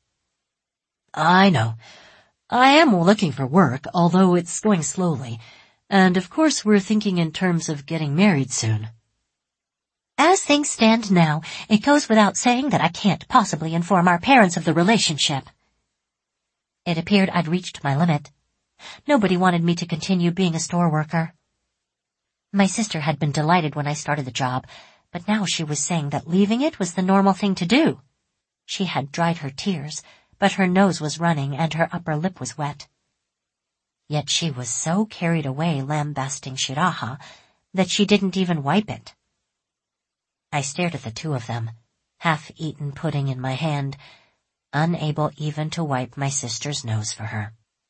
"I know. I am looking for work, although it's going slowly. And of course we're thinking in terms of getting married soon." "As things stand now, it goes without saying that I can't possibly inform our parents of the relationship." It appeared I'd reached my limit. Nobody wanted me to continue being a store worker. My sister had been delighted when I started the job, but now she was saying that leaving it was the normal thing to do. She had dried her tears, but her nose was running and her upper lip was wet. Yet she was so carried away lambasting Shiraha that she didn't even wipe it. I stared at the two of them, half-eaten pudding in my hand, unable even to wipe my sister's nose for her.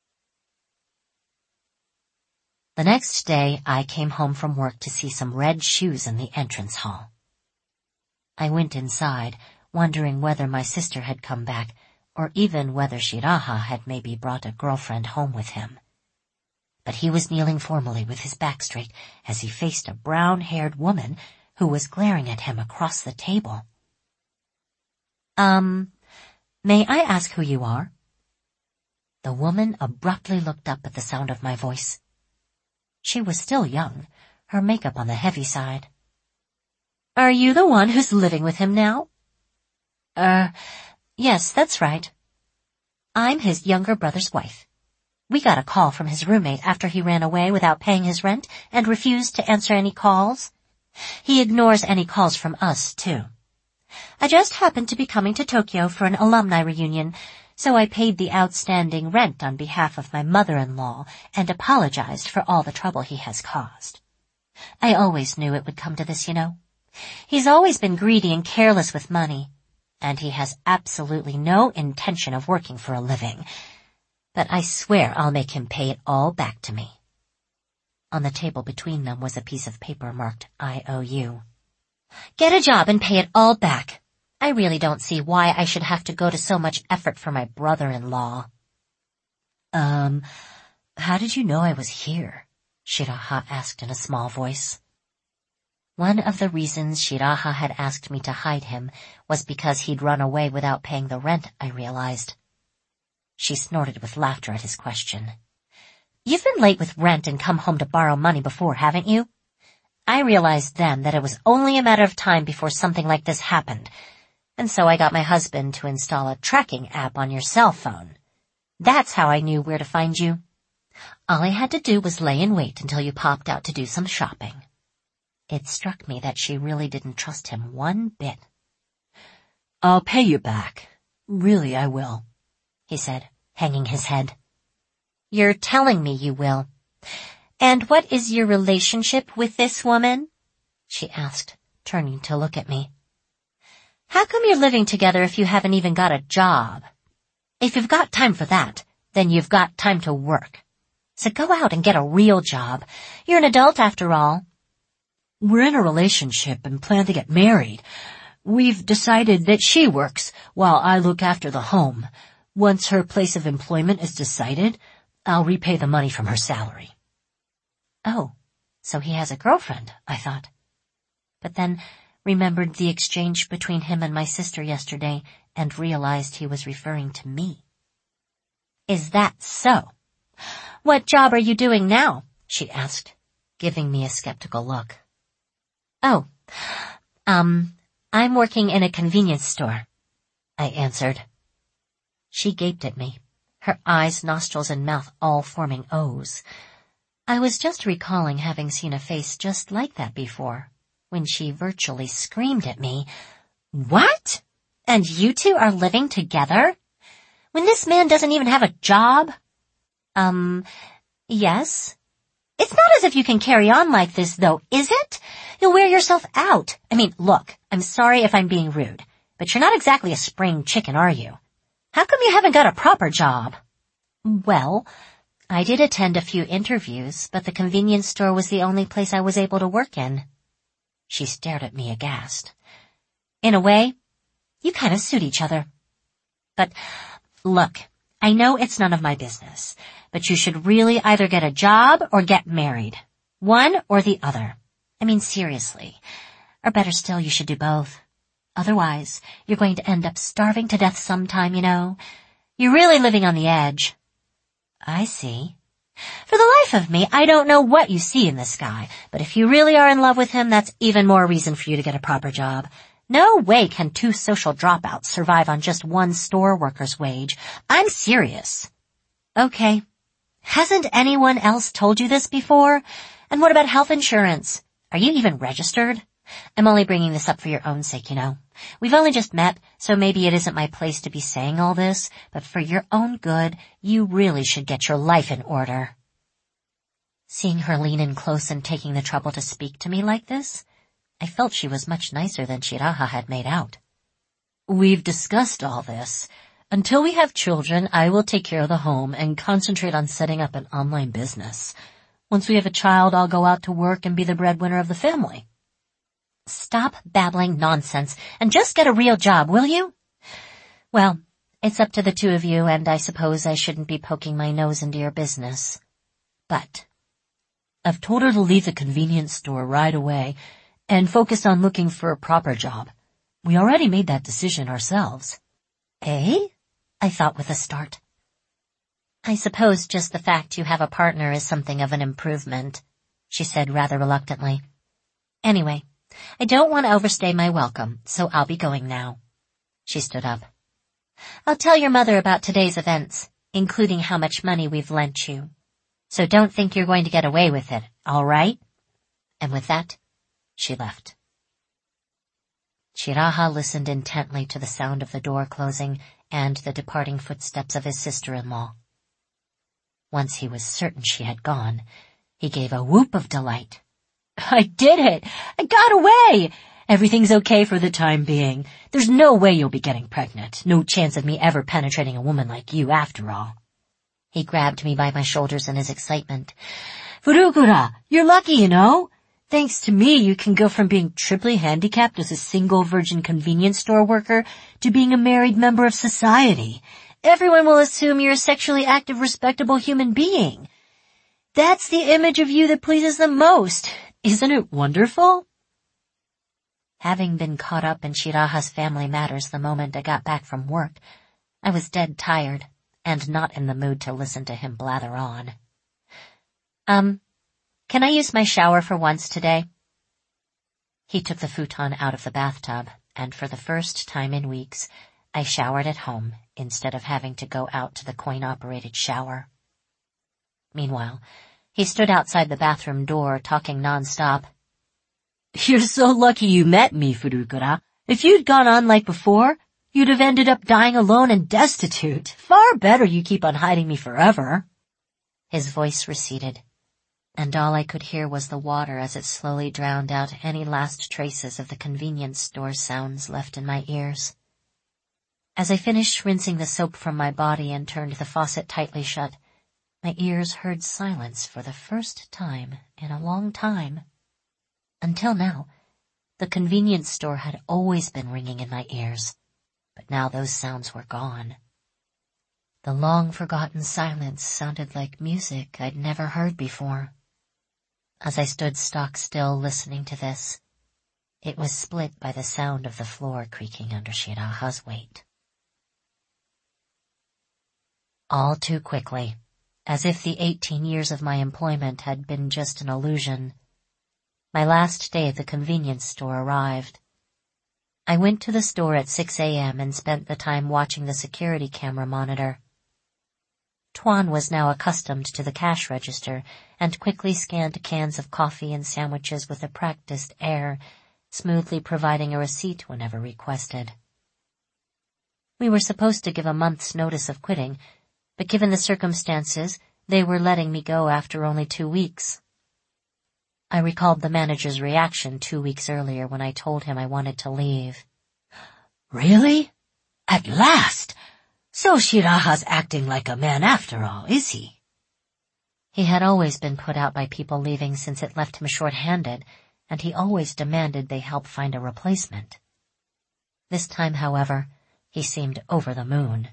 The next day, I came home from work to see some red shoes in the entrance hall. I went inside, wondering whether my sister had come back, or even whether Shiraha had maybe brought a girlfriend home with him. But he was kneeling formally with his back straight as he faced a brown-haired woman who was glaring at him across the table. May I ask who you are?" The woman abruptly looked up at the sound of my voice. She was still young, her makeup on the heavy side. "Are you the one who's living with him now?" Yes, that's right. I'm his younger brother's wife. We got a call from his roommate after he ran away without paying his rent and refused to answer any calls. He ignores any calls from us, too. I just happened to be coming to Tokyo for an alumni reunion, so I paid the outstanding rent on behalf of my mother-in-law and apologized for all the trouble he has caused. I always knew it would come to this, you know. He's always been greedy and careless with money, and he has absolutely no intention of working for a living. But I swear I'll make him pay it all back to me. On the table between them was a piece of paper marked IOU. Get a job and pay it all back. I really don't see why I should have to go to so much effort for my brother-in-law. How did you know I was here? Shiraha asked in a small voice. One of the reasons Shiraha had asked me to hide him was because he'd run away without paying the rent, I realized. She snorted with laughter at his question. You've been late with rent and come home to borrow money before, haven't you? I realized then that it was only a matter of time before something like this happened, and so I got my husband to install a tracking app on your cell phone. That's how I knew where to find you. All I had to do was lay in wait until you popped out to do some shopping. It struck me that she really didn't trust him one bit. I'll pay you back. Really, I will, he said, hanging his head. You're telling me you will. And what is your relationship with this woman? She asked, turning to look at me. How come you're living together if you haven't even got a job? If you've got time for that, then you've got time to work. So go out and get a real job. You're an adult after all. We're in a relationship and plan to get married. We've decided that she works while I look after the home. Once her place of employment is decided, I'll repay the money from her salary. Oh, so he has a girlfriend, I thought. But then remembered the exchange between him and my sister yesterday and realized he was referring to me. Is that so? What job are you doing now? She asked, giving me a skeptical look. Oh, I'm working in a convenience store, I answered. She gaped at me, her eyes, nostrils, and mouth all forming O's. I was just recalling having seen a face just like that before, when she virtually screamed at me, What? And you two are living together? When this man doesn't even have a job? Yes. It's not as if you can carry on like this, though, is it? You'll wear yourself out. I mean, look, I'm sorry if I'm being rude, but you're not exactly a spring chicken, are you? How come you haven't got a proper job? Well, I did attend a few interviews, but the convenience store was the only place I was able to work in. She stared at me aghast. In a way, you kind of suit each other. But, look, I know it's none of my business, but you should really either get a job or get married. One or the other. I mean, seriously. Or better still, you should do both. Otherwise, you're going to end up starving to death sometime, you know. You're really living on the edge. I see. For the life of me, I don't know what you see in this guy, but if you really are in love with him, that's even more reason for you to get a proper job. No way can two social dropouts survive on just one store worker's wage. I'm serious. Okay. Hasn't anyone else told you this before? And what about health insurance? Are you even registered? I'm only bringing this up for your own sake, you know. We've only just met, so maybe it isn't my place to be saying all this, but for your own good, you really should get your life in order. Seeing her lean in close and taking the trouble to speak to me like this, I felt she was much nicer than Shiraha had made out. We've discussed all this. Until we have children, I will take care of the home and concentrate on setting up an online business. Once we have a child, I'll go out to work and be the breadwinner of the family. Stop babbling nonsense and just get a real job, will you? Well, it's up to the two of you, and I suppose I shouldn't be poking my nose into your business. But I've told her to leave the convenience store right away and focus on looking for a proper job. We already made that decision ourselves. Eh? I thought with a start. I suppose just the fact you have a partner is something of an improvement, she said rather reluctantly. Anyway, I don't want to overstay my welcome, so I'll be going now. She stood up. I'll tell your mother about today's events, including how much money we've lent you. So don't think you're going to get away with it, all right? And with that, she left. Shiraha listened intently to the sound of the door closing and the departing footsteps of his sister-in-law. Once he was certain she had gone, he gave a whoop of delight. "I did it! I got away! Everything's okay for the time being. There's no way you'll be getting pregnant. No chance of me ever penetrating a woman like you after all." He grabbed me by my shoulders in his excitement. "Furukura, you're lucky, you know. Thanks to me, you can go from being triply handicapped as a single virgin convenience store worker to being a married member of society. Everyone will assume you're a sexually active, respectable human being. That's the image of you that pleases them most. Isn't it wonderful?" Having been caught up in Shiraha's family matters the moment I got back from work, I was dead tired and not in the mood to listen to him blather on. Can I use my shower for once today?" He took the futon out of the bathtub, and for the first time in weeks, I showered at home instead of having to go out to the coin-operated shower. Meanwhile, he stood outside the bathroom door talking non-stop. "You're so lucky you met me, Furukura. If you'd gone on like before, you'd have ended up dying alone and destitute. Far better you keep on hiding me forever." His voice receded, and all I could hear was the water as it slowly drowned out any last traces of the convenience store sounds left in my ears. As I finished rinsing the soap from my body and turned the faucet tightly shut, my ears heard silence for the first time in a long time. Until now, the convenience store had always been ringing in my ears, but now those sounds were gone. The long-forgotten silence sounded like music I'd never heard before. As I stood stock-still listening to this, it was split by the sound of the floor creaking under Shiraha's weight. All too quickly, as if the 18 years of my employment had been just an illusion, my last day at the convenience store arrived. I went to the store at 6 a.m. and spent the time watching the security camera monitor. Tuan was now accustomed to the cash register and quickly scanned cans of coffee and sandwiches with a practiced air, smoothly providing a receipt whenever requested. We were supposed to give a month's notice of quitting, but given the circumstances, they were letting me go after only 2 weeks. I recalled the manager's reaction 2 weeks earlier when I told him I wanted to leave. "Really? At last! So Shiraha's acting like a man after all, is he?" He had always been put out by people leaving since it left him short-handed, and he always demanded they help find a replacement. This time, however, he seemed over the moon.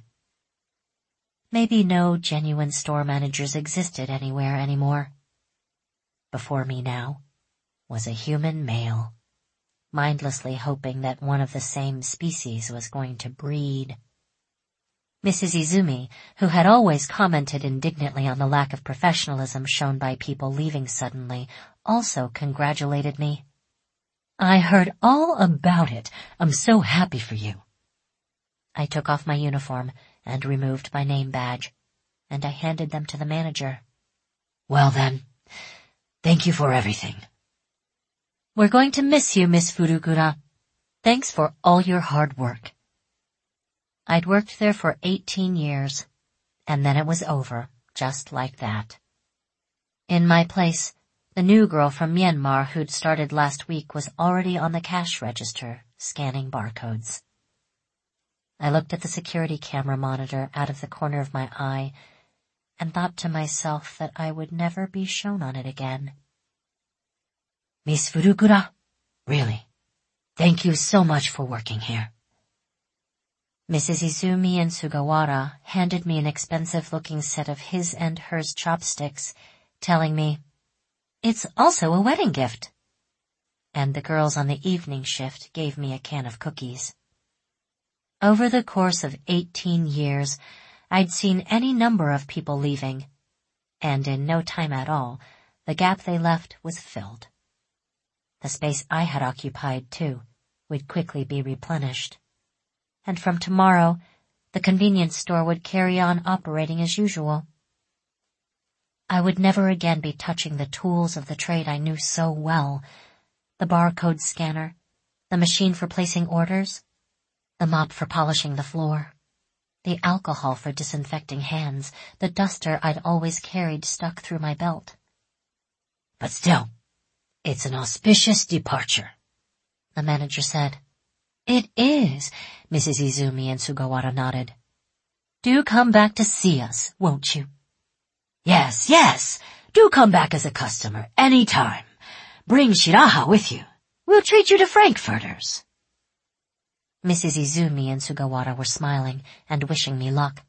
Maybe no genuine store managers existed anywhere anymore. Before me now was a human male, mindlessly hoping that one of the same species was going to breed. Mrs. Izumi, who had always commented indignantly on the lack of professionalism shown by people leaving suddenly, also congratulated me. "I heard all about it. I'm so happy for you." I took off my uniform and removed my name badge, and I handed them to the manager. "Well then, thank you for everything." "We're going to miss you, Miss Furukura. Thanks for all your hard work." I'd worked there for 18 years, and then it was over, just like that. In my place, the new girl from Myanmar who'd started last week was already on the cash register, scanning barcodes. I looked at the security camera monitor out of the corner of my eye and thought to myself that I would never be shown on it again. "Miss Furukura, really, thank you so much for working here." Mrs. Izumi and Sugawara handed me an expensive-looking set of his and hers chopsticks, telling me, "It's also a wedding gift." And the girls on the evening shift gave me a can of cookies. Over the course of 18 years, I'd seen any number of people leaving, and in no time at all, the gap they left was filled. The space I had occupied, too, would quickly be replenished. And from tomorrow, the convenience store would carry on operating as usual. I would never again be touching the tools of the trade I knew so well, the barcode scanner, the machine for placing orders, the mop for polishing the floor. The alcohol for disinfecting hands, the duster I'd always carried stuck through my belt. "But still, it's an auspicious departure," the manager said. "It is," Mrs. Izumi and Sugawara nodded. "Do come back to see us, won't you?" "Yes, yes, do come back as a customer, any time. Bring Shiraha with you. We'll treat you to Frankfurters." Mrs. Izumi and Sugawara were smiling and wishing me luck.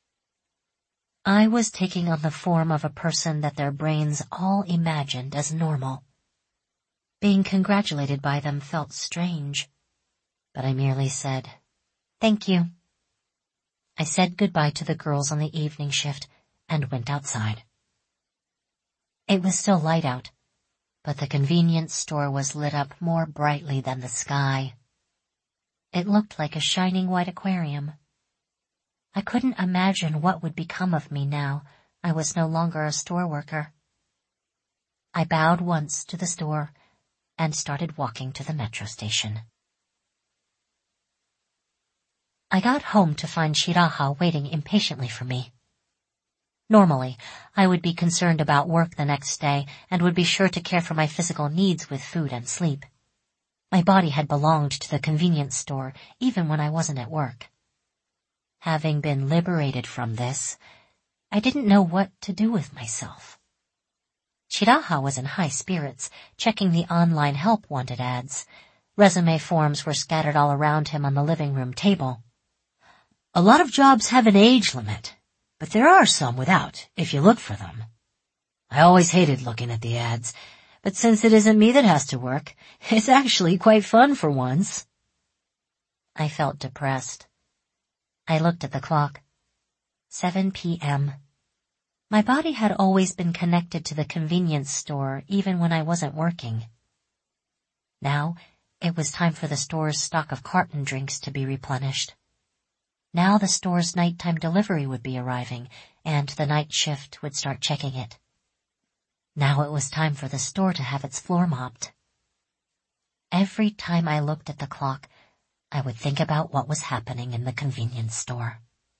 I was taking on the form of a person that their brains all imagined as normal. Being congratulated by them felt strange, but I merely said, "Thank you." I said goodbye to the girls on the evening shift and went outside. It was still light out, but the convenience store was lit up more brightly than the sky. It looked like a shining white aquarium. I couldn't imagine what would become of me now I was no longer a store worker. I bowed once to the store and started walking to the metro station. I got home to find Shiraha waiting impatiently for me. Normally, I would be concerned about work the next day and would be sure to care for my physical needs with food and sleep. My body had belonged to the convenience store even when I wasn't at work. Having been liberated from this, I didn't know what to do with myself. Shiraha was in high spirits, checking the online help wanted ads. Resume forms were scattered all around him on the living room table. "A lot of jobs have an age limit, but there are some without, if you look for them. I always hated looking at the ads, but since it isn't me that has to work, it's actually quite fun for once." I felt depressed. I looked at the clock. 7 p.m. My body had always been connected to the convenience store even when I wasn't working. Now, it was time for the store's stock of carton drinks to be replenished. Now the store's nighttime delivery would be arriving, and the night shift would start checking it. Now it was time for the store to have its floor mopped. Every time I looked at the clock, I would think about what was happening in the convenience store.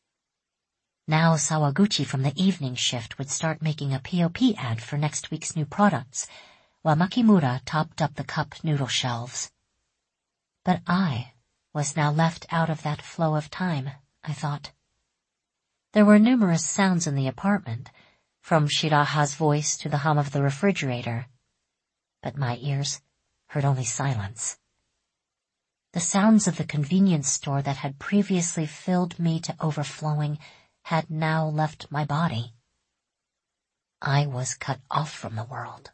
Now Sawaguchi from the evening shift would start making a POP ad for next week's new products, while Makimura topped up the cup noodle shelves. But I was now left out of that flow of time, I thought. There were numerous sounds in the apartment, from Shiraha's voice to the hum of the refrigerator, but my ears heard only silence. The sounds of the convenience store that had previously filled me to overflowing had now left my body. I was cut off from the world.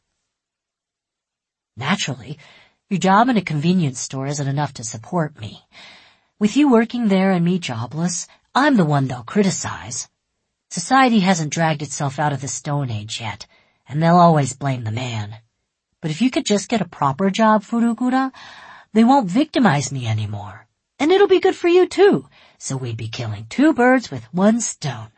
"Naturally, your job in a convenience store isn't enough to support me. With you working there and me jobless, I'm the one they'll criticize. Society hasn't dragged itself out of the Stone Age yet, and they'll always blame the man. But if you could just get a proper job, Furukura, they won't victimize me anymore. And it'll be good for you too, so we'd be killing two birds with one stone."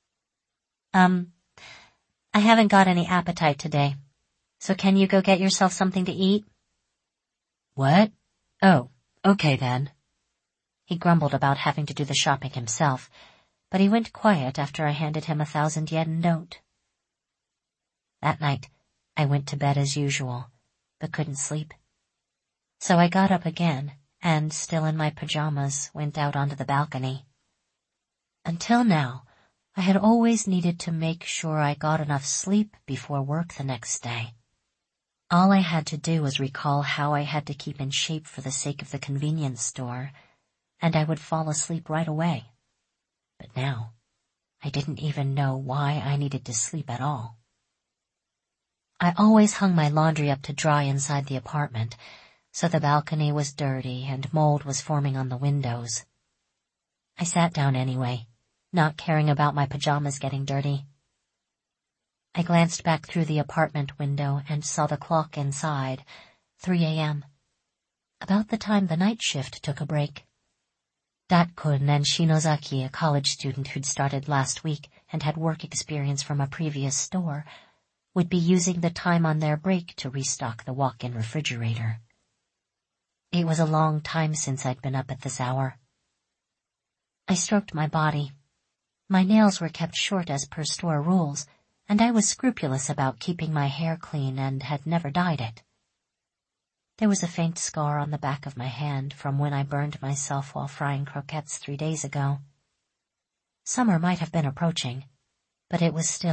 I haven't got any appetite today, so can you go get yourself something to eat? "What? Oh, okay then." He grumbled about having to do the shopping himself, but he went quiet after I handed him 1,000 yen note. That night, I went to bed as usual, but couldn't sleep. So I got up again, and still in my pajamas, went out onto the balcony. Until now, I had always needed to make sure I got enough sleep before work the next day. All I had to do was recall how I had to keep in shape for the sake of the convenience store, and I would fall asleep right away. But now, I didn't even know why I needed to sleep at all. I always hung my laundry up to dry inside the apartment, so the balcony was dirty and mold was forming on the windows. I sat down anyway, not caring about my pajamas getting dirty. I glanced back through the apartment window and saw the clock inside, 3 a.m., about the time the night shift took a break. Datkun and Shinozaki, a college student who'd started last week and had work experience from a previous store, would be using the time on their break to restock the walk-in refrigerator. It was a long time since I'd been up at this hour. I stroked my body My nails were kept short as per store rules, and I was scrupulous about keeping my hair clean and had never dyed it. There was a faint scar on the back of my hand from when I burned myself while frying croquettes 3 days ago. Summer might have been approaching, but it was still